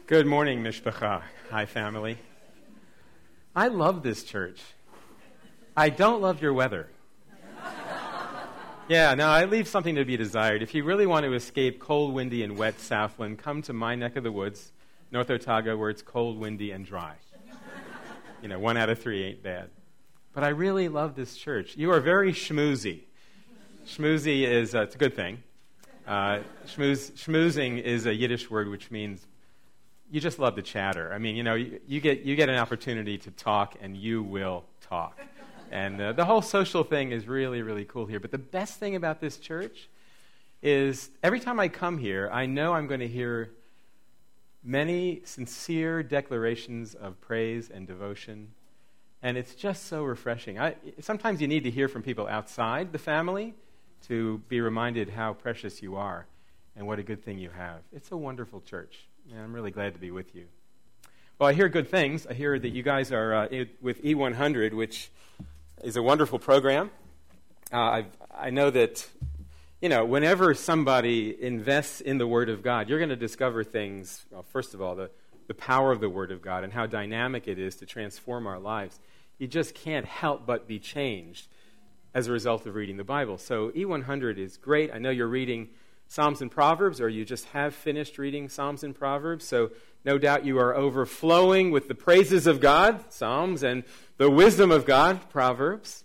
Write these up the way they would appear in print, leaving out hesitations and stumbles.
Good morning, Mishpacha. Hi, family. I love this church. I don't love your weather. Yeah, no, I leave something to be desired. If you really want to escape cold, windy, and wet Southland, come to my neck of the woods, North Otago, where it's cold, windy, and dry. 1 out of 3 ain't bad. But I really love this church. You are very schmoozy. Schmoozy is, it's a good thing. Schmoozing is a Yiddish word which means you just love to chatter. I mean, you get an opportunity to talk, and you will talk. And the whole social thing is really, really cool here. But the best thing about this church is every time I come here, I know I'm going to hear many sincere declarations of praise and devotion. And it's just so refreshing. Sometimes you need to hear from people outside the family to be reminded how precious you are and what a good thing you have. It's a wonderful church, and I'm really glad to be with you. Well, I hear good things. I hear that you guys are with E100, which is a wonderful program. I know that, whenever somebody invests in the Word of God, you're going to discover things, well, first of all, the power of the Word of God and how dynamic it is to transform our lives. You just can't help but be changed as a result of reading the Bible. So E100 is great. I know you're reading Psalms and Proverbs, or you just have finished reading Psalms and Proverbs, so no doubt you are overflowing with the praises of God, Psalms, and the wisdom of God, Proverbs.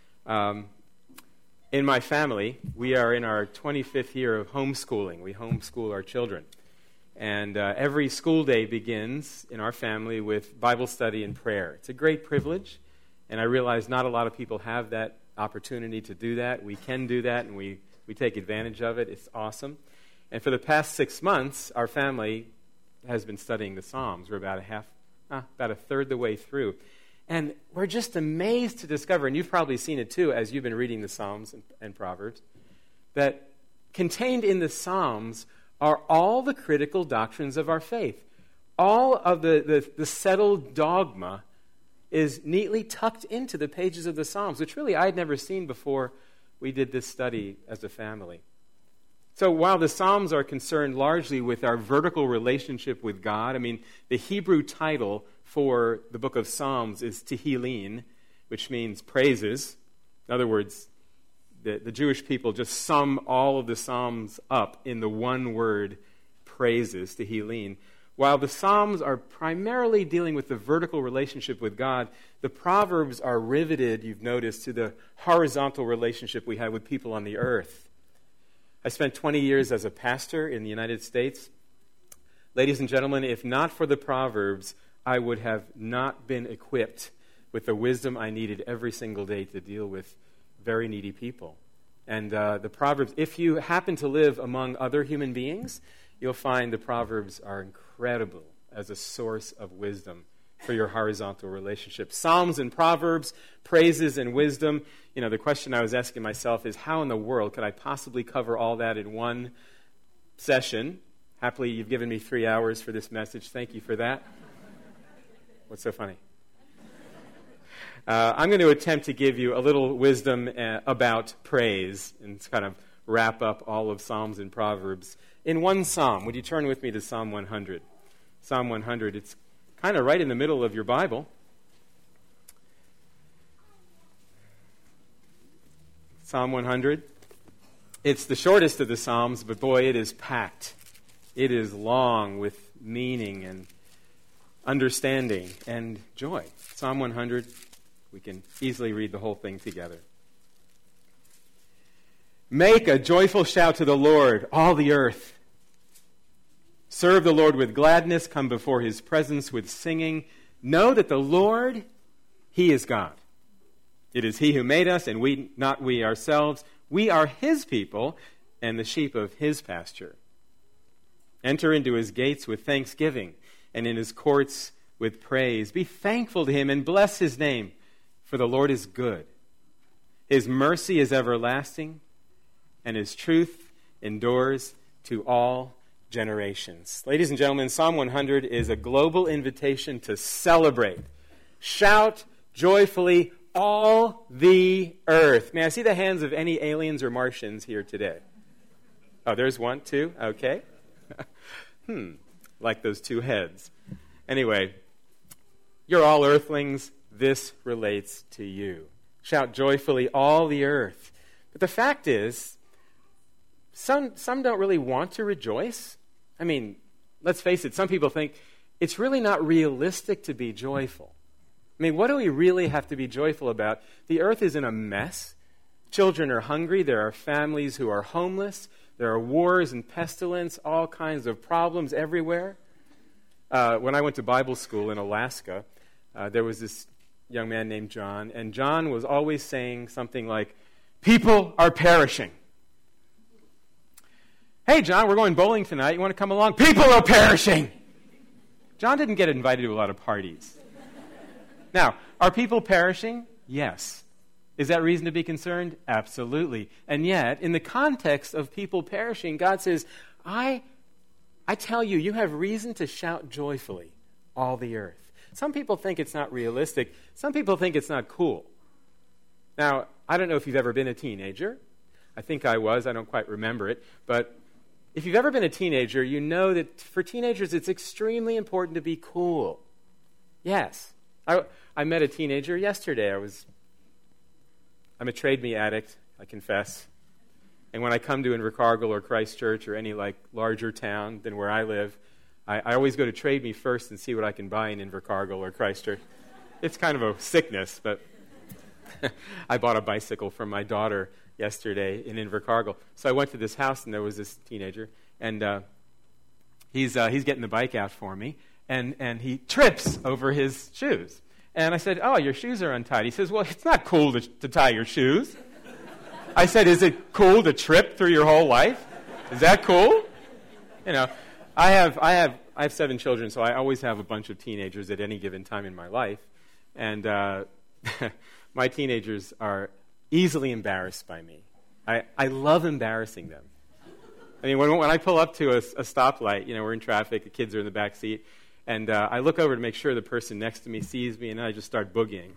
In my family, we are in our 25th year of homeschooling. We homeschool our children. And every school day begins in our family with Bible study and prayer. It's a great privilege, and I realize not a lot of people have that opportunity to do that. We can do that, and we take advantage of it. It's awesome. And for the past 6 months, our family has been studying the Psalms. We're about a third the way through. And we're just amazed to discover, and you've probably seen it too as you've been reading the Psalms and Proverbs, that contained in the Psalms are all the critical doctrines of our faith. All of the settled dogma is neatly tucked into the pages of the Psalms, which really I had never seen before we did this study as a family. So while the Psalms are concerned largely with our vertical relationship with God, I mean, the Hebrew title for the book of Psalms is Tehillim, which means praises. In other words, the Jewish people just sum all of the Psalms up in the one word, praises, Tehillim. While the Psalms are primarily dealing with the vertical relationship with God, the Proverbs are riveted, you've noticed, to the horizontal relationship we have with people on the earth. I spent 20 years as a pastor in the United States. Ladies and gentlemen, if not for the Proverbs, I would have not been equipped with the wisdom I needed every single day to deal with very needy people. And the Proverbs, if you happen to live among other human beings, you'll find the Proverbs are incredible as a source of wisdom for your horizontal relationship. Psalms and Proverbs, praises and wisdom. The question I was asking myself is, how in the world could I possibly cover all that in one session? Happily, you've given me 3 hours for this message. Thank you for that. What's so funny? I'm going to attempt to give you a little wisdom about praise and kind of wrap up all of Psalms and Proverbs in one psalm. Would you turn with me to Psalm 100? Psalm 100, it's kind of right in the middle of your Bible. Psalm 100. It's the shortest of the Psalms, but boy, it is packed. It is long with meaning and understanding and joy. Psalm 100, we can easily read the whole thing together. Make a joyful shout to the Lord, all the earth. Serve the Lord with gladness. Come before his presence with singing. Know that the Lord, he is God. It is he who made us, and not we ourselves. We are his people and the sheep of his pasture. Enter into his gates with thanksgiving and in his courts with praise. Be thankful to him and bless his name, for the Lord is good. His mercy is everlasting, and his truth endures to all generations. Ladies and gentlemen, Psalm 100 is a global invitation to celebrate. Shout joyfully, all the earth. May I see the hands of any aliens or Martians here today? Oh, there's one, two. Okay. like those two heads. Anyway, you're all earthlings. This relates to you. Shout joyfully, all the earth. But the fact is, some don't really want to rejoice. I mean, let's face it, some people think it's really not realistic to be joyful. I mean, what do we really have to be joyful about? The earth is in a mess. Children are hungry. There are families who are homeless. There are wars and pestilence, all kinds of problems everywhere. When I went to Bible school in Alaska, there was this young man named John, and John was always saying something like, "People are perishing." "Hey, John, we're going bowling tonight. You want to come along?" "People are perishing." John didn't get invited to a lot of parties. Now, are people perishing? Yes. Is that reason to be concerned? Absolutely. And yet, in the context of people perishing, God says, I tell you, you have reason to shout joyfully, all the earth. Some people think it's not realistic. Some people think it's not cool. Now, I don't know if you've ever been a teenager. I think I was. I don't quite remember it. But if you've ever been a teenager, you know that for teenagers, it's extremely important to be cool. Yes. I met a teenager yesterday. I'm a Trade Me addict, I confess. And when I come to Invercargill or Christchurch or any larger town than where I live, I always go to Trade Me first and see what I can buy in Invercargill or Christchurch. It's kind of a sickness, but I bought a bicycle from my daughter yesterday in Invercargill. So I went to this house and there was this teenager, and he's getting the bike out for me, and he trips over his shoes. And I said, "Oh, your shoes are untied." He says, "Well, it's not cool to tie your shoes." I said, "Is it cool to trip through your whole life? Is that cool?" You know, I have 7 children, so I always have a bunch of teenagers at any given time in my life. And my teenagers are easily embarrassed by me. I love embarrassing them. I mean, when I pull up to a stoplight, we're in traffic, the kids are in the back seat, and I look over to make sure the person next to me sees me, and then I just start boogieing.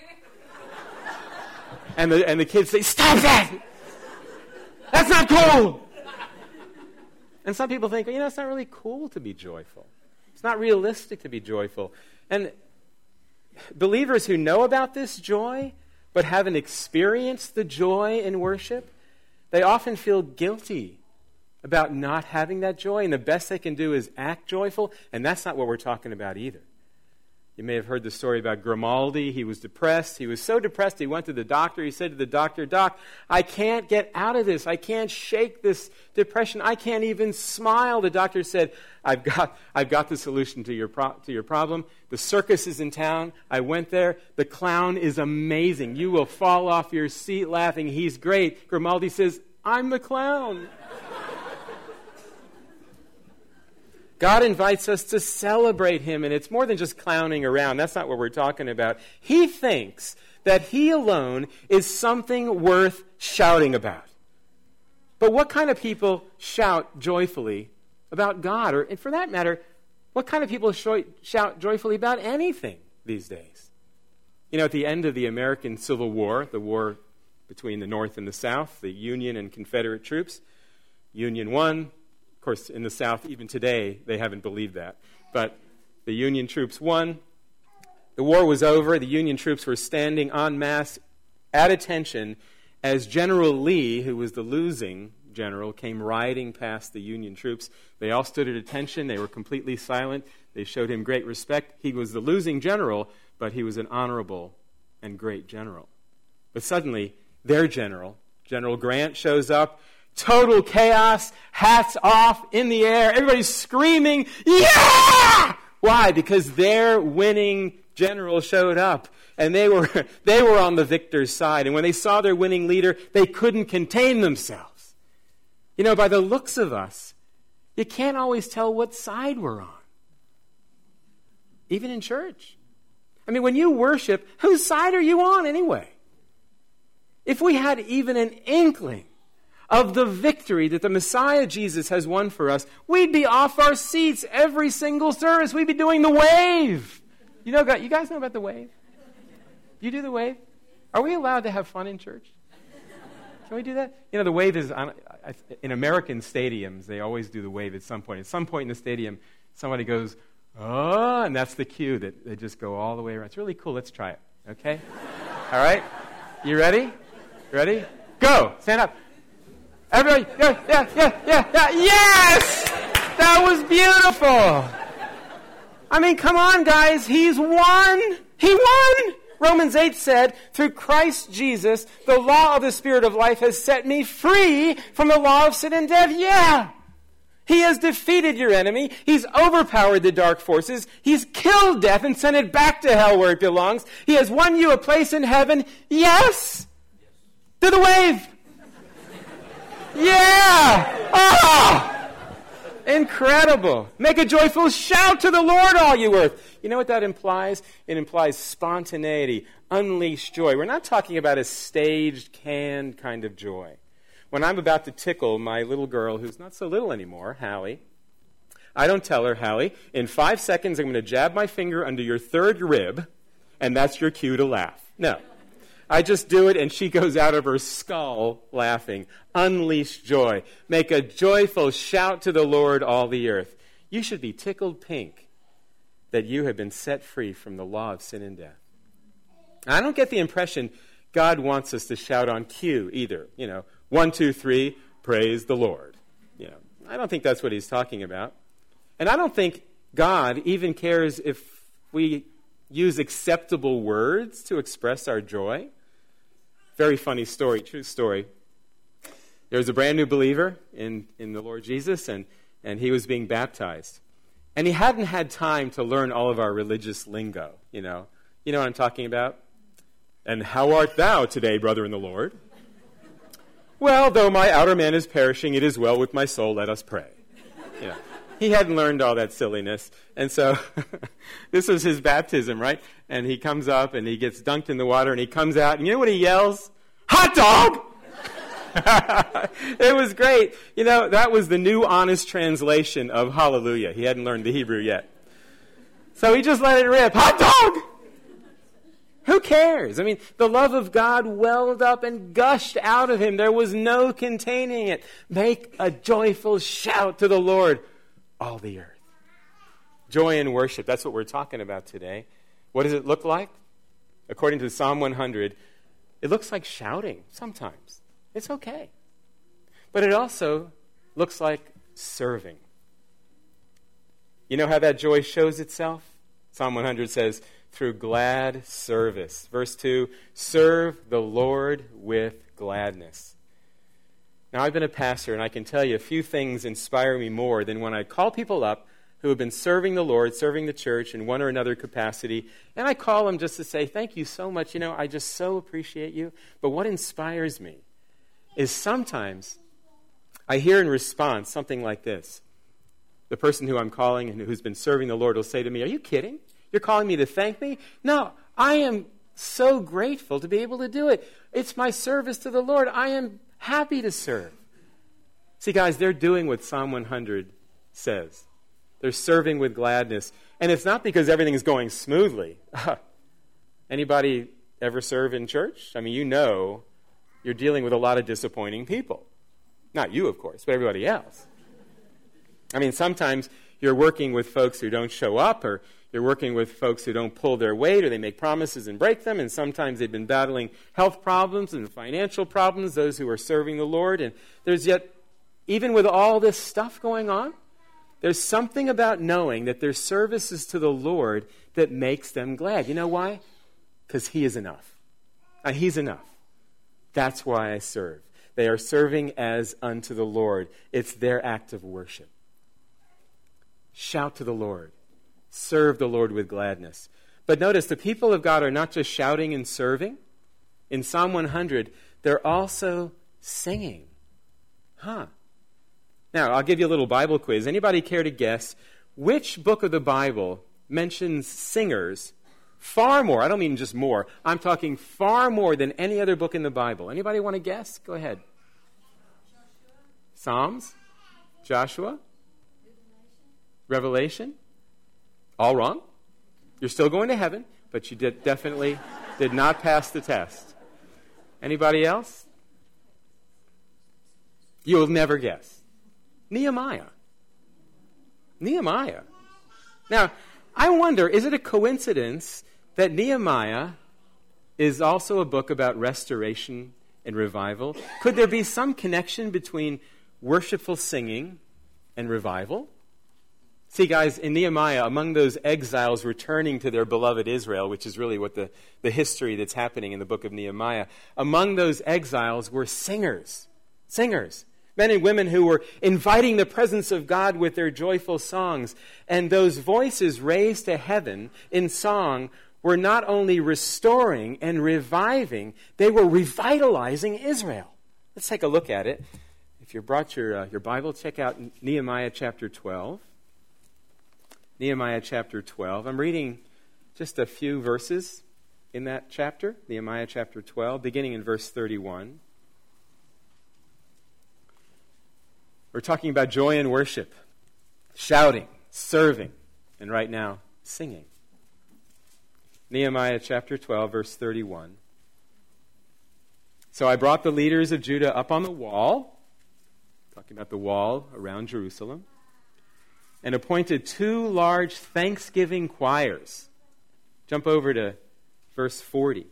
And the kids say, "Stop that! That's not cool!" And some people think, it's not really cool to be joyful. It's not realistic to be joyful. And believers who know about this joy but haven't experienced the joy in worship, they often feel guilty about not having that joy, and the best they can do is act joyful, and that's not what we're talking about either. You may have heard the story about Grimaldi. He was depressed. He was so depressed he went to the doctor. He said to the doctor, "Doc, I can't get out of this. I can't shake this depression. I can't even smile." The doctor said, I've got the solution to your problem. The circus is in town. I went there. The clown is amazing. You will fall off your seat laughing. He's great." Grimaldi says, "I'm the clown." God invites us to celebrate him, and it's more than just clowning around. That's not what we're talking about. He thinks that he alone is something worth shouting about. But what kind of people shout joyfully about God? Or, and for that matter, what kind of people shout joyfully about anything these days? At the end of the American Civil War, the war between the North and the South, the Union and Confederate troops, Union won. Of course, in the South, even today, they haven't believed that. But the Union troops won. The war was over. The Union troops were standing en masse at attention as General Lee, who was the losing general, came riding past the Union troops. They all stood at attention. They were completely silent. They showed him great respect. He was the losing general, but he was an honorable and great general. But suddenly, their general, General Grant, shows up. Total chaos, hats off, in the air, everybody's screaming, "Yeah!" Why? Because their winning general showed up, and they were on the victor's side. And when they saw their winning leader, they couldn't contain themselves. By the looks of us, you can't always tell what side we're on. Even in church. I mean, when you worship, whose side are you on anyway? If we had even an inkling of the victory that the Messiah Jesus has won for us, we'd be off our seats every single service. We'd be doing the wave. You guys know about the wave? You do the wave? Are we allowed to have fun in church? Can we do that? The wave is, in American stadiums, they always do the wave at some point. At some point in the stadium, somebody goes, oh, and that's the cue that they just go all the way around. It's really cool. Let's try it, okay? All right? You ready? Ready? Go! Stand up. Everybody, yeah. Yes! That was beautiful. I mean, come on, guys. He's won. He won. Romans 8 said, through Christ Jesus, the law of the Spirit of life has set me free from the law of sin and death. Yeah. He has defeated your enemy. He's overpowered the dark forces. He's killed death and sent it back to hell where it belongs. He has won you a place in heaven. Yes. Do the wave. Yeah. Oh. Incredible. Make a joyful shout to the Lord, all you earth. You know what that implies? It implies spontaneity, unleashed joy. We're not talking about a staged, canned kind of joy. When I'm about to tickle my little girl, who's not so little anymore, Hallie, I don't tell her, Hallie, in 5 seconds I'm going to jab my finger under your third rib, and that's your cue to laugh. No. I just do it, and she goes out of her skull laughing. Unleash joy. Make a joyful shout to the Lord, all the earth. You should be tickled pink that you have been set free from the law of sin and death. I don't get the impression God wants us to shout on cue either. 1, 2, 3, praise the Lord. I don't think that's what he's talking about. And I don't think God even cares if we use acceptable words to express our joy. Very funny story, true story. There was a brand new believer in the Lord Jesus, and he was being baptized. And he hadn't had time to learn all of our religious lingo, You know what I'm talking about? And how art thou today, brother in the Lord? Well, though my outer man is perishing, it is well with my soul, let us pray. He hadn't learned all that silliness. And so this was his baptism, right? And he comes up and he gets dunked in the water and he comes out. And you know what he yells? Hot dog! It was great. That was the new honest translation of hallelujah. He hadn't learned the Hebrew yet. So he just let it rip. Hot dog! Who cares? I mean, the love of God welled up and gushed out of him. There was no containing it. Make a joyful shout to the Lord, all the earth. Joy in worship, that's what we're talking about today. What does it look like? According to Psalm 100, it looks like shouting sometimes. It's okay. But it also looks like serving. You know how that joy shows itself? Psalm 100 says, through glad service. Verse 2, serve the Lord with gladness. Now, I've been a pastor, and I can tell you a few things inspire me more than when I call people up who have been serving the Lord, serving the church in one or another capacity, and I call them just to say, thank you so much. I just so appreciate you. But what inspires me is sometimes I hear in response something like this. The person who I'm calling and who's been serving the Lord will say to me, are you kidding? You're calling me to thank me? No, I am so grateful to be able to do it. It's my service to the Lord. I am happy to serve. See, guys, they're doing what Psalm 100 says. They're serving with gladness. And it's not because everything is going smoothly. Anybody ever serve in church? I mean, you're dealing with a lot of disappointing people. Not you, of course, but everybody else. I mean, sometimes you're working with folks who don't show up, or you're working with folks who don't pull their weight, or they make promises and break them, and sometimes they've been battling health problems and financial problems, those who are serving the Lord. And there's yet, even with all this stuff going on, there's something about knowing that their service is to the Lord that makes them glad. You know why? Because He is enough. He's enough. That's why I serve. They are serving as unto the Lord. It's their act of worship. Shout to the Lord. Serve the Lord with gladness. But notice, the people of God are not just shouting and serving. In Psalm 100, they're also singing. Now, I'll give you a little Bible quiz. Anybody care to guess which book of the Bible mentions singers far more? I don't mean just more. I'm talking far more than any other book in the Bible. Anybody want to guess? Go ahead. Psalms? Joshua? Revelation? All wrong. You're still going to heaven, but you definitely did not pass the test. Anybody else? You'll never guess. Nehemiah. Now, I wonder, is it a coincidence that Nehemiah is also a book about restoration and revival? Could there be some connection between worshipful singing and revival? See, guys, in Nehemiah, among those exiles returning to their beloved Israel, which is really what the history that's happening in the book of Nehemiah, among those exiles were singers. Singers. Men and women who were inviting the presence of God with their joyful songs. And those voices raised to heaven in song were not only restoring and reviving, they were revitalizing Israel. Let's take a look at it. If you brought your Bible, check out Nehemiah chapter 12. Nehemiah chapter 12. I'm reading just a few verses in that chapter, Nehemiah chapter 12, beginning in verse 31. We're talking about joy and worship, shouting, serving, and right now, singing. Nehemiah chapter 12, verse 31. So I brought the leaders of Judah up on the wall, talking about the wall around Jerusalem, and appointed 2 large thanksgiving choirs. Jump over to verse 40.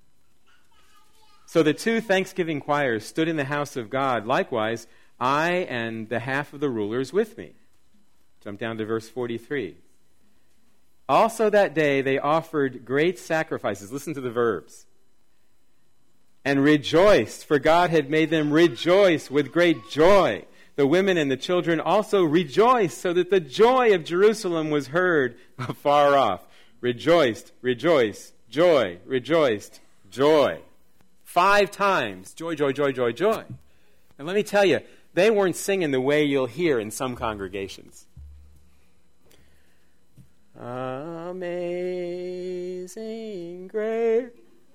So the 2 thanksgiving choirs stood in the house of God. Likewise, I and the half of the rulers with me. Jump down to verse 43. Also that day they offered great sacrifices. Listen to the verbs. And rejoiced, for God had made them rejoice with great joy. The women and the children also rejoiced, so that the joy of Jerusalem was heard afar off. Rejoiced, rejoice, joy, rejoiced, joy. 5 times, joy, joy, joy, joy, joy. And let me tell you, they weren't singing the way you'll hear in some congregations. Amazing grace.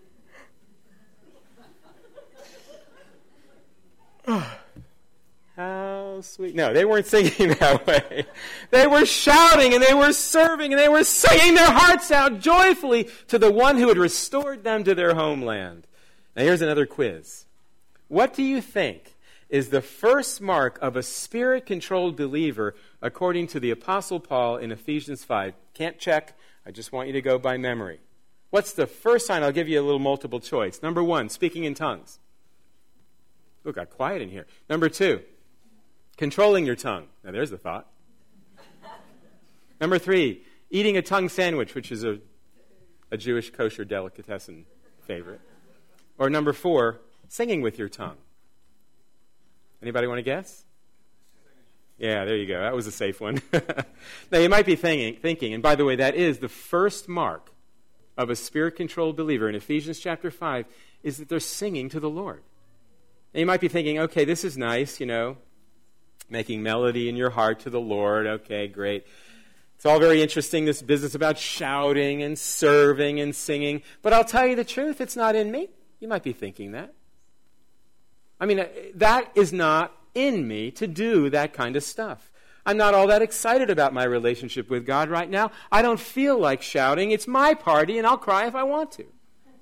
How sweet. No, they weren't singing that way. They were shouting and they were serving and they were singing their hearts out joyfully to the one who had restored them to their homeland. Now here's another quiz. What do you think is the first mark of a spirit-controlled believer according to the Apostle Paul in Ephesians 5? Can't check. I just want you to go by memory. What's the first sign? I'll give you a little multiple choice. Number 1, speaking in tongues. Look, got quiet in here. Number 2, controlling your tongue. Now there's the thought. Number 3, eating a tongue sandwich, which is a Jewish kosher delicatessen favorite. Or number 4, singing with your tongue. Anybody want to guess? Yeah, there you go. That was a safe one. Now, you might be thinking, and by the way, that is the first mark of a spirit-controlled believer in Ephesians chapter 5, is that they're singing to the Lord. Now, you might be thinking, okay, this is nice, making melody in your heart to the Lord. Okay, great. It's all very interesting, this business about shouting and serving and singing. But I'll tell you the truth, it's not in me. You might be thinking that. I mean, that is not in me to do that kind of stuff. I'm not all that excited about my relationship with God right now. I don't feel like shouting. It's my party, and I'll cry if I want to.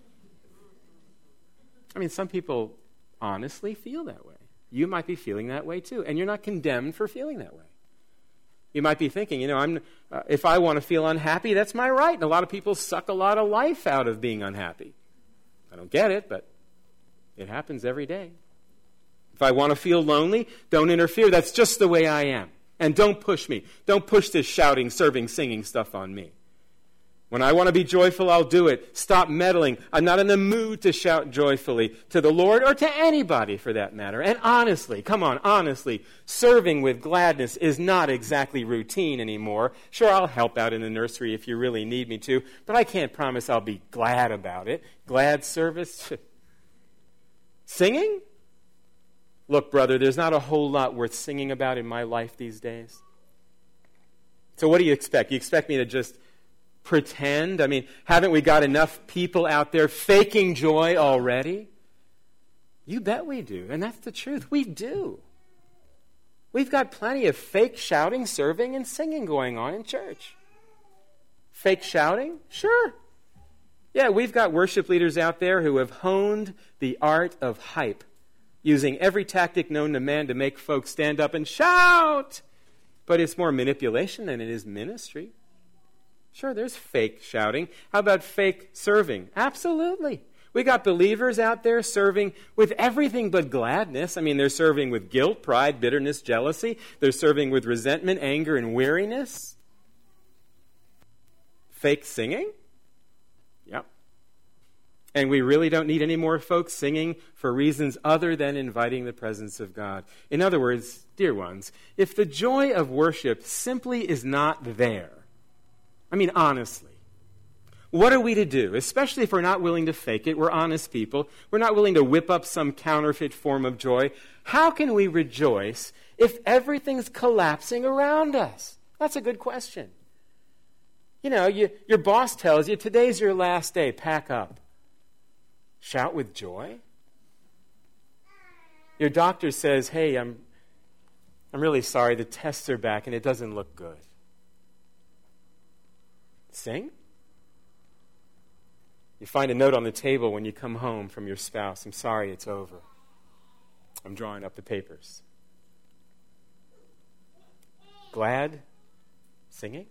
I mean, some people honestly feel that way. You might be feeling that way too, and you're not condemned for feeling that way. You might be thinking, if I want to feel unhappy, that's my right. And a lot of people suck a lot of life out of being unhappy. I don't get it, but it happens every day. If I want to feel lonely, don't interfere. That's just the way I am. And don't push me. Don't push this shouting, serving, singing stuff on me. When I want to be joyful, I'll do it. Stop meddling. I'm not in the mood to shout joyfully to the Lord or to anybody for that matter. And honestly, serving with gladness is not exactly routine anymore. Sure, I'll help out in the nursery if you really need me to, but I can't promise I'll be glad about it. Glad service. Singing? Look, brother, there's not a whole lot worth singing about in my life these days. So what do you expect? You expect me to just pretend? I mean, haven't we got enough people out there faking joy already? You bet we do, and that's the truth. We do. We've got plenty of fake shouting, serving, and singing going on in church. Fake shouting? Sure. Yeah, we've got worship leaders out there who have honed the art of hype, using every tactic known to man to make folks stand up and shout. But it's more manipulation than it is ministry. Sure, there's fake shouting. How about fake serving? Absolutely. We got believers out there serving with everything but gladness. I mean, they're serving with guilt, pride, bitterness, jealousy. They're serving with resentment, anger, and weariness. Fake singing? Yep. And we really don't need any more folks singing for reasons other than inviting the presence of God. In other words, dear ones, if the joy of worship simply is not there, I mean, honestly, what are we to do? Especially if we're not willing to fake it. We're honest people. We're not willing to whip up some counterfeit form of joy. How can we rejoice if everything's collapsing around us? That's a good question. You know, your boss tells you, today's your last day, pack up. Shout with joy? Your doctor says, hey, I'm really sorry, the tests are back and it doesn't look good. Sing? You find a note on the table when you come home from your spouse. I'm sorry, it's over. I'm drawing up the papers. Glad? Singing?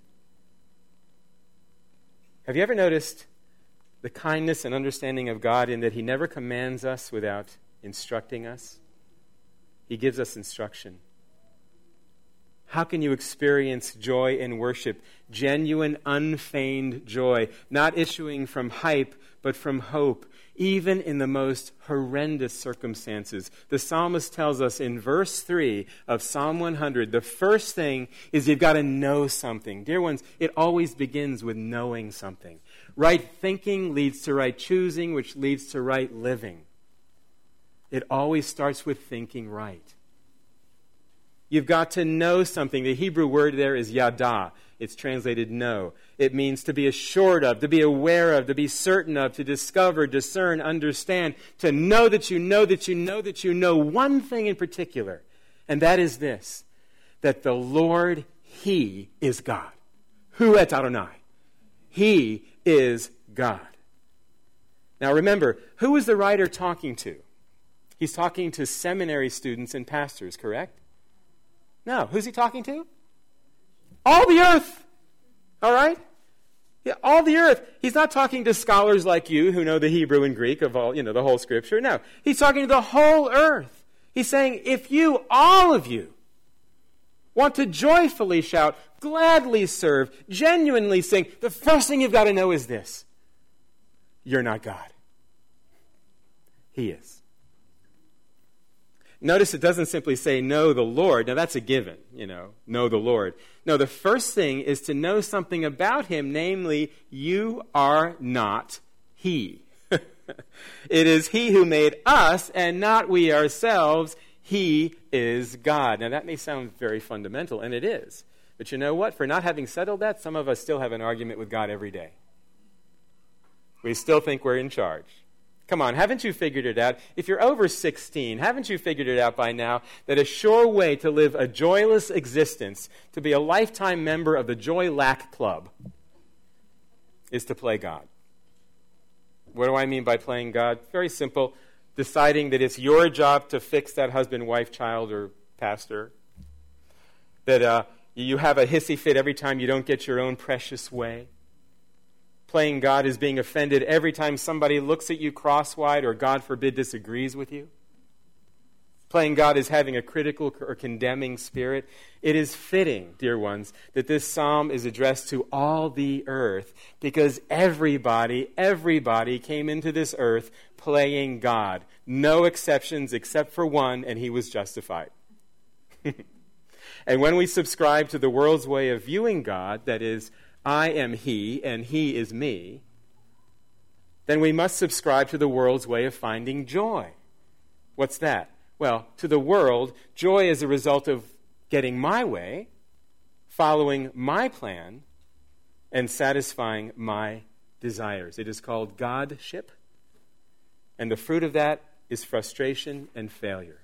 Have you ever noticed the kindness and understanding of God in that He never commands us without instructing us? He gives us instruction. How can you experience joy in worship? Genuine, unfeigned joy, not issuing from hype, but from hope, even in the most horrendous circumstances. The psalmist tells us in verse 3 of Psalm 100, the first thing is you've got to know something. Dear ones, it always begins with knowing something. Right thinking leads to right choosing, which leads to right living. It always starts with thinking right. You've got to know something. The Hebrew word there is yada. It's translated know. It means to be assured of, to be aware of, to be certain of, to discover, discern, understand, to know that you know that you know that you know one thing in particular, and that is this, that the Lord, He is God. Hu et Adonai. He is God. Now remember, who is the writer talking to? He's talking to seminary students and pastors, correct? No. Who's he talking to? All the earth. All right? Yeah, all the earth. He's not talking to scholars like you who know the Hebrew and Greek of all, the whole Scripture. No. He's talking to the whole earth. He's saying, if you, all of you, want to joyfully shout, gladly serve, genuinely sing, the first thing you've got to know is this. You're not God. He is. Notice it doesn't simply say, know the Lord. Now, that's a given, know the Lord. No, the first thing is to know something about Him, namely, you are not He. It is He who made us, and not we ourselves. He is God. Now, that may sound very fundamental, and it is. But you know what? For not having settled that, some of us still have an argument with God every day. We still think we're in charge. Come on, haven't you figured it out? If you're over 16, haven't you figured it out by now that a sure way to live a joyless existence, to be a lifetime member of the Joy Lack Club, is to play God? What do I mean by playing God? Very simple. Deciding that it's your job to fix that husband, wife, child, or pastor. That you have a hissy fit every time you don't get your own precious way. Playing God is being offended every time somebody looks at you cross-eyed or, God forbid, disagrees with you. Playing God is having a critical or condemning spirit. It is fitting, dear ones, that this psalm is addressed to all the earth because everybody came into this earth playing God. No exceptions except for one, and he was justified. And when we subscribe to the world's way of viewing God, that is, I am He and He is me, then we must subscribe to the world's way of finding joy. What's that? Well, to the world, joy is a result of getting my way, following my plan, and satisfying my desires. It is called Godship, and the fruit of that is frustration and failure.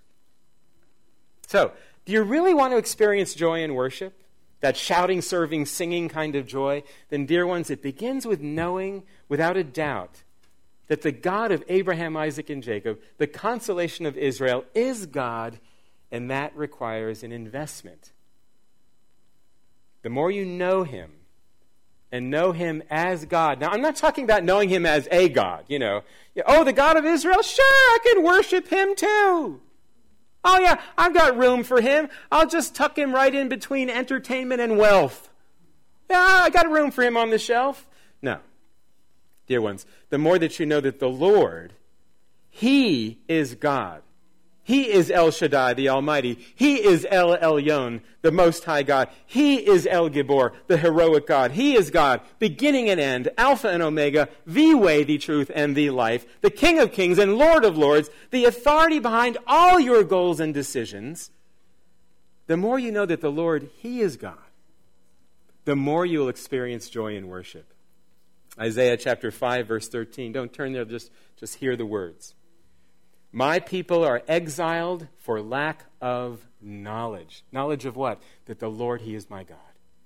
So, do you really want to experience joy in worship? That shouting, serving, singing kind of joy? Then, dear ones, it begins with knowing without a doubt that the God of Abraham, Isaac, and Jacob, the consolation of Israel, is God, and that requires an investment. The more you know Him and know him as God. Now, I'm not talking about knowing him as a God, you know. Oh, the God of Israel? Sure, I can worship him too. Oh, yeah, I've got room for him. I'll just tuck him right in between entertainment and wealth. Yeah, I got room for him on the shelf. No. Dear ones, the more that you know that the Lord, he is God. He is El Shaddai, the Almighty. He is El Elyon, the Most High God. He is El Gibor, the heroic God. He is God, beginning and end, Alpha and Omega, the way, the truth, and the life, the King of kings and Lord of lords, the authority behind all your goals and decisions. The more you know that the Lord, he is God, the more you will experience joy in worship. Isaiah chapter 5, verse 13. Don't turn there, just hear the words. My people are exiled for lack of knowledge. Knowledge of what? That the Lord, he is my God.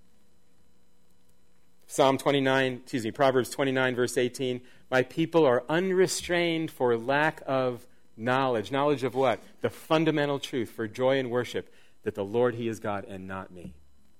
Proverbs 29, verse 18. My people are unrestrained for lack of knowledge. Knowledge of what? The fundamental truth for joy and worship, that the Lord, he is God and not me.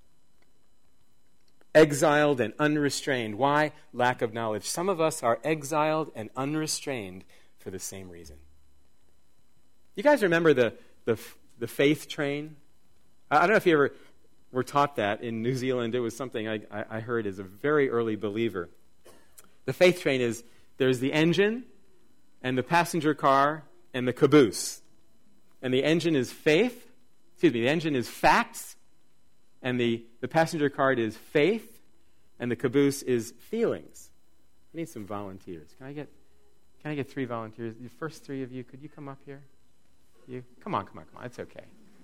Exiled and unrestrained. Why? Lack of knowledge. Some of us are exiled and unrestrained for the same reason. You guys remember the faith train? I don't know if you ever were taught that in New Zealand. It was something I heard as a very early believer. The faith train is, there's the engine and the passenger car and the caboose. And the engine is the engine is facts, and the passenger car is faith, and the caboose is feelings. I need some volunteers. Can I get 3 volunteers? The first 3 of you, could you come up here? You? Come on. It's okay.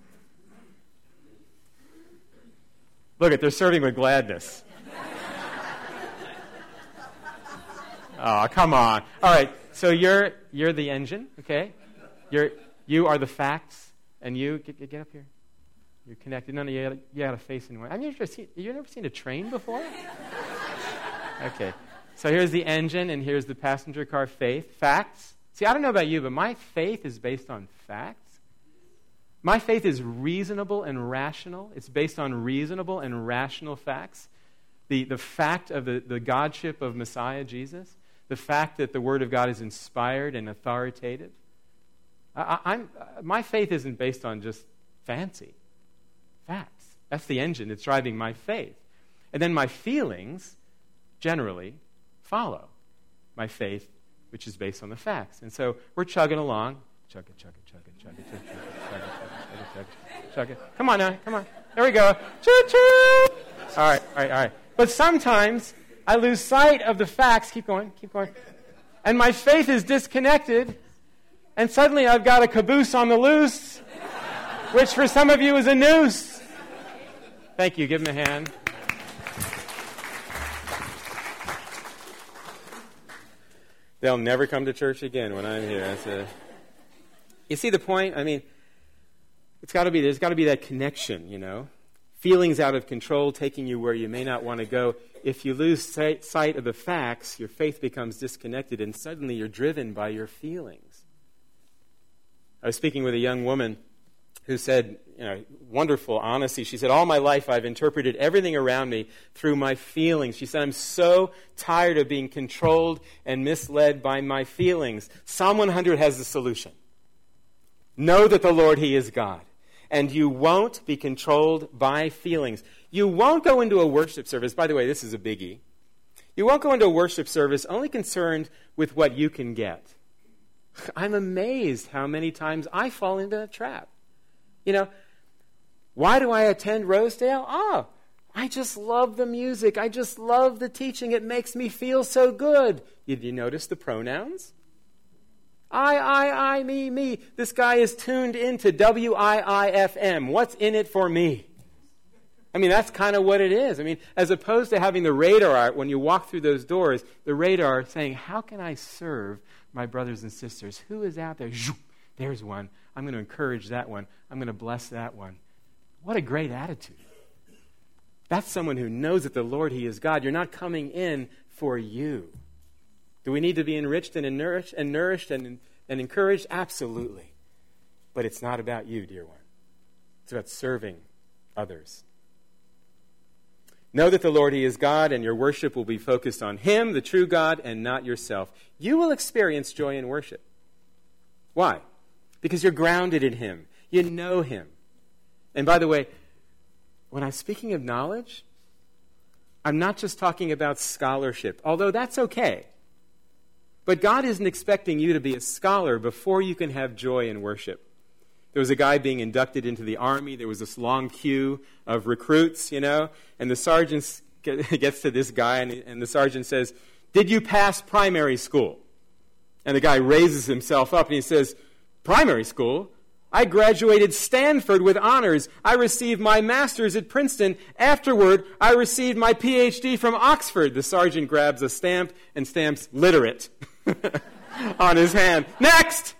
Look, they're serving with gladness. Oh, come on. All right, so you're the engine, okay? You are the facts, and you get up here. You're connected. No, you got to face in one. Have you never seen a train before? Okay. So here's the engine, and here's the passenger car, faith. Facts. See, I don't know about you, but my faith is based on facts. My faith is reasonable and rational. It's based on reasonable and rational facts. The fact of the Godship of Messiah Jesus. The fact that the Word of God is inspired and authoritative. My faith isn't based on just fancy facts. That's the engine that's driving my faith. And then my feelings generally follow my faith, which is based on the facts. And so we're chugging along. Chug it. Come on now, come on. There we go. Choo-choo! All right. But sometimes I lose sight of the facts. Keep going. And my faith is disconnected. And suddenly I've got a caboose on the loose, which for some of you is a noose. Thank you. Give him a hand. They'll never come to church again when I'm here. You see the point? I mean, there's got to be that connection, you know. Feelings out of control taking you where you may not want to go. If you lose sight of the facts, your faith becomes disconnected, and suddenly you're driven by your feelings. I was speaking with a young woman who said, wonderful honesty. She said, all my life I've interpreted everything around me through my feelings. She said, I'm so tired of being controlled and misled by my feelings. Psalm 100 has the solution. Know that the Lord, he is God. And you won't be controlled by feelings. You won't go into a worship service. By the way, this is a biggie. You won't go into a worship service only concerned with what you can get. I'm amazed how many times I fall into that trap. Why do I attend Rosedale? I just love the music. I just love the teaching. It makes me feel so good. Did you notice the pronouns? I, me. This guy is tuned into WIIFM. What's in it for me? I mean, that's kind of what it is. I mean, as opposed to having the radar, when you walk through those doors, the radar saying, how can I serve my brothers and sisters? Who is out there? There's one. I'm going to encourage that one. I'm going to bless that one. What a great attitude. That's someone who knows that the Lord, he is God. You're not coming in for you. Do we need to be enriched and nourished and encouraged? Absolutely. But it's not about you, dear one. It's about serving others. Know that the Lord, He is God, and your worship will be focused on Him, the true God, and not yourself. You will experience joy in worship. Why? Because you're grounded in Him. You know Him. And by the way, when I'm speaking of knowledge, I'm not just talking about scholarship, although that's okay. But God isn't expecting you to be a scholar before you can have joy in worship. There was a guy being inducted into the army. There was this long queue of recruits, and the sergeant gets to this guy, and the sergeant says, "Did you pass primary school?" And the guy raises himself up, and he says, "Primary school? I graduated Stanford with honors. I received my master's at Princeton. Afterward, I received my PhD from Oxford." The sergeant grabs a stamp and stamps "literate" on his hand. Next!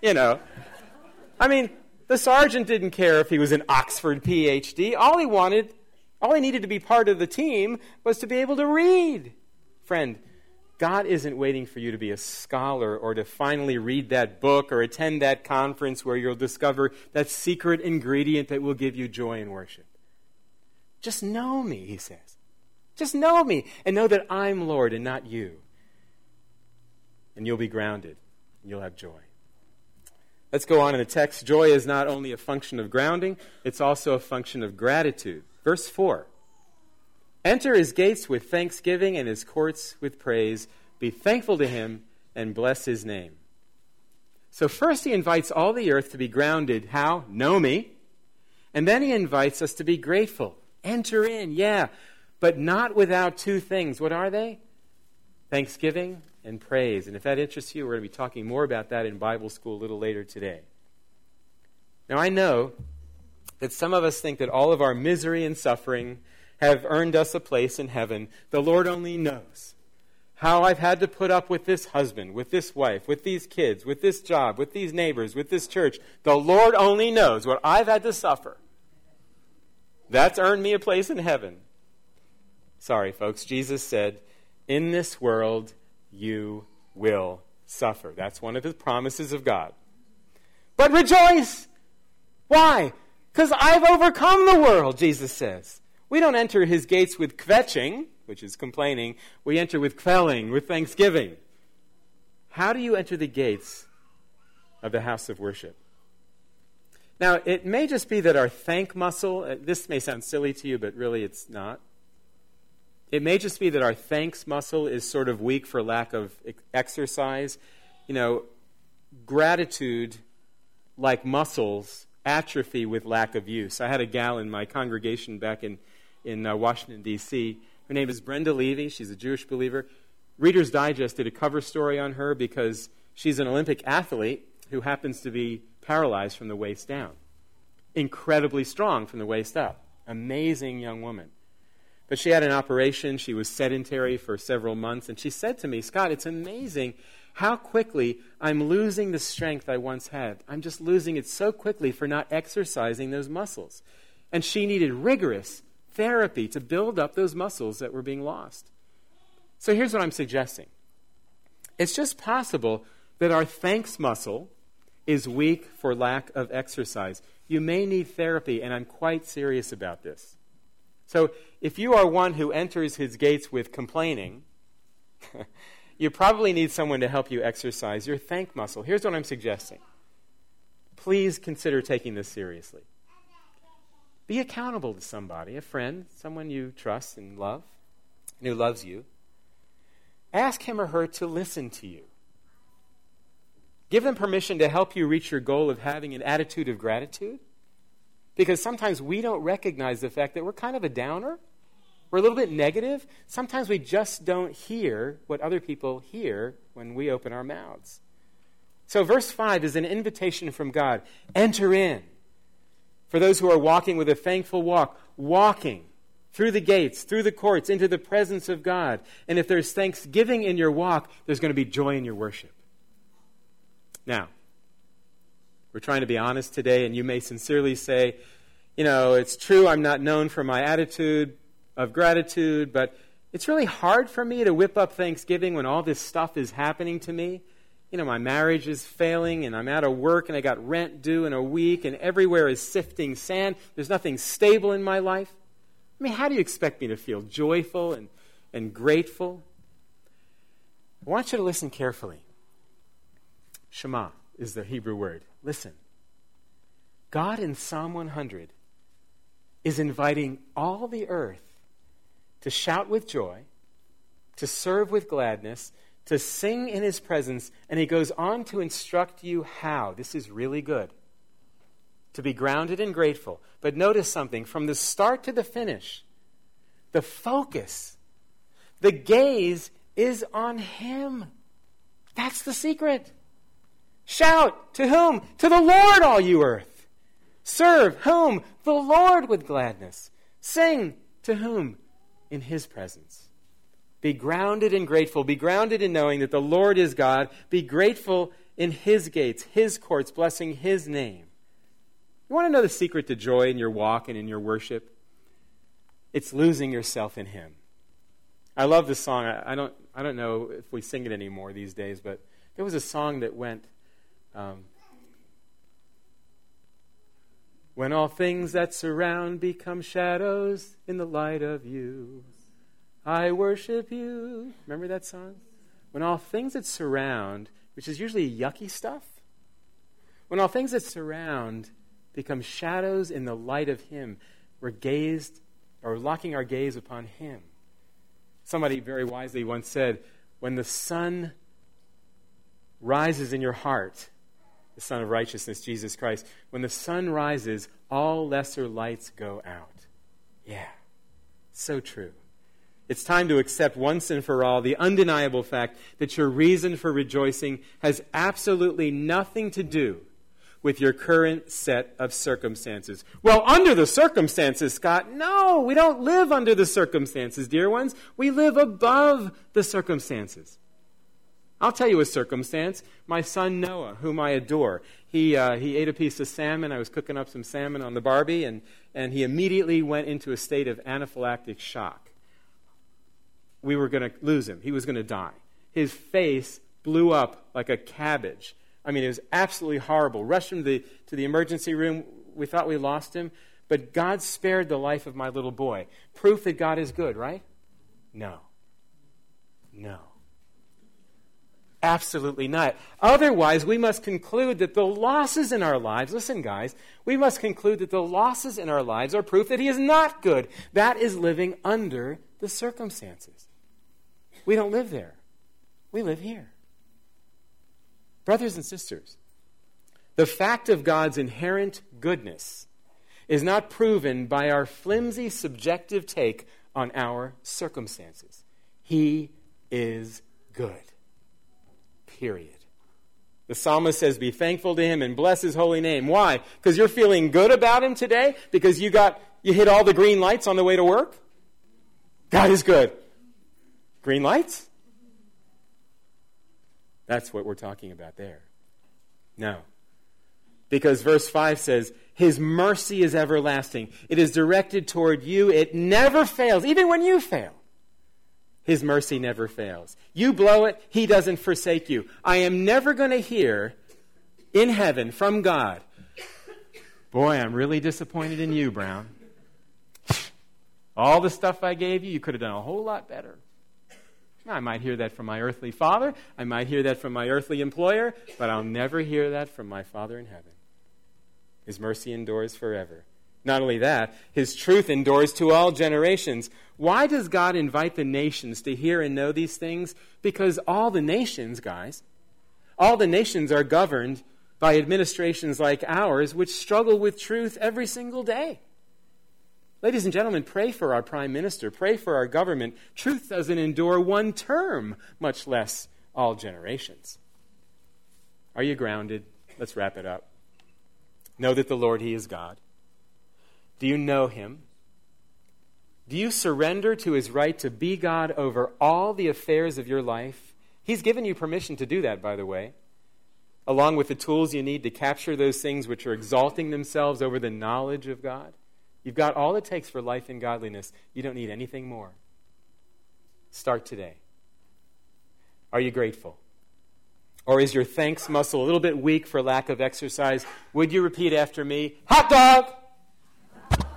I mean, the sergeant didn't care if he was an Oxford PhD. All he needed to be part of the team was to be able to read. Friend, God isn't waiting for you to be a scholar or to finally read that book or attend that conference where you'll discover that secret ingredient that will give you joy in worship. Just know me, he says. Just know me and know that I'm Lord and not you. And you'll be grounded and you'll have joy. Let's go on in the text. Joy is not only a function of grounding, it's also a function of gratitude. Verse 4. Enter his gates with thanksgiving and his courts with praise. Be thankful to him and bless his name. So first he invites all the earth to be grounded. How? Know me. And then he invites us to be grateful. Enter in, yeah, but not without two things. What are they? Thanksgiving and praise. And if that interests you, we're going to be talking more about that in Bible school a little later today. Now I know that some of us think that all of our misery and suffering have earned us a place in heaven. The Lord only knows how I've had to put up with this husband, with this wife, with these kids, with this job, with these neighbors, with this church. The Lord only knows what I've had to suffer. That's earned me a place in heaven. Sorry, folks. Jesus said, in this world you will suffer. That's one of the promises of God. But rejoice! Why? Because I've overcome the world, Jesus says. We don't enter his gates with kvetching, which is complaining. We enter with kvelling, with thanksgiving. How do you enter the gates of the house of worship? Now, it may just be that our thank muscle, this may sound silly to you, but really it's not. It may just be that our thanks muscle is sort of weak for lack of exercise. Gratitude, like muscles, atrophy with lack of use. I had a gal in my congregation back in Washington, D.C. Her name is Brenda Levy. She's a Jewish believer. Reader's Digest did a cover story on her because she's an Olympic athlete who happens to be paralyzed from the waist down. Incredibly strong from the waist up. Amazing young woman. But she had an operation. She was sedentary for several months. And she said to me, Scott, it's amazing how quickly I'm losing the strength I once had. I'm just losing it so quickly for not exercising those muscles. And she needed rigorous therapy to build up those muscles that were being lost. So here's what I'm suggesting. It's just possible that our thanks muscle is weak for lack of exercise. You may need therapy, and I'm quite serious about this. So if you are one who enters his gates with complaining, you probably need someone to help you exercise your thank muscle. Here's what I'm suggesting. Please consider taking this seriously. Be accountable to somebody, a friend, someone you trust and love, and who loves you. Ask him or her to listen to you. Give them permission to help you reach your goal of having an attitude of gratitude. Because sometimes we don't recognize the fact that we're kind of a downer. We're a little bit negative. Sometimes we just don't hear what other people hear when we open our mouths. So verse 5 is an invitation from God. Enter in. For those who are walking with a thankful walk, walking through the gates, through the courts, into the presence of God. And if there's thanksgiving in your walk, there's going to be joy in your worship. Now, we're trying to be honest today, and you may sincerely say, it's true I'm not known for my attitude of gratitude, but it's really hard for me to whip up thanksgiving when all this stuff is happening to me. My marriage is failing, and I'm out of work, and I got rent due in a week, and everywhere is sifting sand. There's nothing stable in my life. I mean, how do you expect me to feel joyful and grateful? I want you to listen carefully. Shema is the Hebrew word. Listen. God in Psalm 100 is inviting all the earth to shout with joy, to serve with gladness, to sing in his presence, and he goes on to instruct you how. This is really good. To be grounded and grateful. But notice something. From the start to the finish, the focus, the gaze is on him. That's the secret. Shout. To whom? To the Lord, all you earth. Serve. Whom? The Lord with gladness. Sing. To whom? In his presence. Be grounded and grateful. Be grounded in knowing that the Lord is God. Be grateful in his gates, his courts, blessing his name. You want to know the secret to joy in your walk and in your worship? It's losing yourself in him. I love this song. I don't know if we sing it anymore these days, but there was a song that went, when all things that surround become shadows in the light of you, I worship you. Remember that song? When all things that surround, which is usually yucky stuff, when all things that surround become shadows in the light of him, we're locking our gaze upon him. Somebody very wisely once said, when the sun rises in your heart, the Son of Righteousness, Jesus Christ, when the sun rises, all lesser lights go out. Yeah, so true. It's time to accept once and for all the undeniable fact that your reason for rejoicing has absolutely nothing to do with your current set of circumstances. Well, under the circumstances, Scott, no, we don't live under the circumstances, dear ones. We live above the circumstances. I'll tell you a circumstance. My son Noah, whom I adore, he ate a piece of salmon. I was cooking up some salmon on the Barbie, and he immediately went into a state of anaphylactic shock. We were going to lose him. He was going to die. His face blew up like a cabbage. I mean, it was absolutely horrible. Rushed him to the emergency room. We thought we lost him. But God spared the life of my little boy. Proof that God is good, right? No. Absolutely not. Otherwise, we must conclude that the losses in our lives, listen guys, we must conclude that the losses in our lives are proof that he is not good. That is living under the circumstances. We don't live there. We live here. Brothers and sisters, the fact of God's inherent goodness is not proven by our flimsy subjective take on our circumstances. He is good. Period. The psalmist says, be thankful to him and bless his holy name. Why? Because you're feeling good about him today? Because you hit all the green lights on the way to work? God is good. Green lights? That's what we're talking about there. No. Because verse 5 says, his mercy is everlasting. It is directed toward you. It never fails, even when you fail. His mercy never fails. You blow it, he doesn't forsake you. I am never going to hear in heaven from God, boy, I'm really disappointed in you, Brown. All the stuff I gave you, you could have done a whole lot better. I might hear that from my earthly father. I might hear that from my earthly employer, but I'll never hear that from my Father in heaven. His mercy endures forever. Not only that, his truth endures to all generations. Why does God invite the nations to hear and know these things? Because all the nations, guys, all the nations are governed by administrations like ours, which struggle with truth every single day. Ladies and gentlemen, pray for our prime minister. Pray for our government. Truth doesn't endure one term, much less all generations. Are you grounded? Let's wrap it up. Know that the Lord, he is God. Do you know him? Do you surrender to his right to be God over all the affairs of your life? He's given you permission to do that, by the way, along with the tools you need to capture those things which are exalting themselves over the knowledge of God. You've got all it takes for life and godliness. You don't need anything more. Start today. Are you grateful? Or is your thanks muscle a little bit weak for lack of exercise? Would you repeat after me? Hot dog!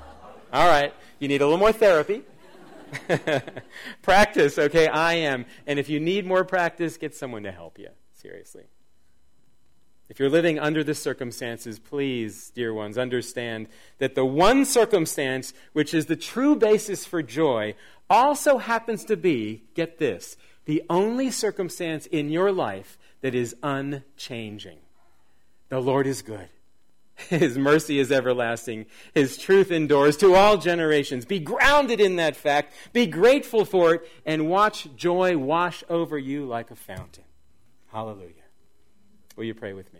All right. You need a little more therapy. Practice, okay? I am. And if you need more practice, get someone to help you. Seriously. If you're living under the circumstances, please, dear ones, understand that the one circumstance which is the true basis for joy also happens to be, get this, the only circumstance in your life that is unchanging. The Lord is good. His mercy is everlasting. His truth endures to all generations. Be grounded in that fact. Be grateful for it, and watch joy wash over you like a fountain. Hallelujah. Will you pray with me?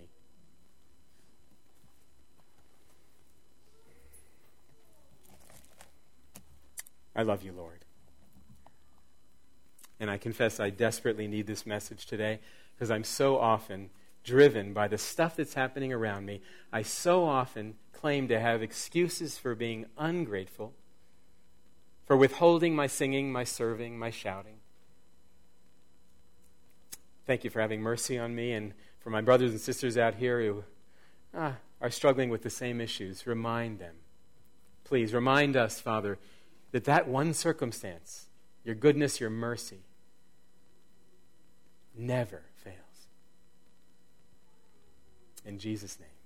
I love you, Lord. And I confess I desperately need this message today because I'm so often driven by the stuff that's happening around me. I so often claim to have excuses for being ungrateful, for withholding my singing, my serving, my shouting. Thank you for having mercy on me, and for my brothers and sisters out here who are struggling with the same issues. Remind them. Please remind us, Father, that one circumstance, your goodness, your mercy, never fails. In Jesus' name.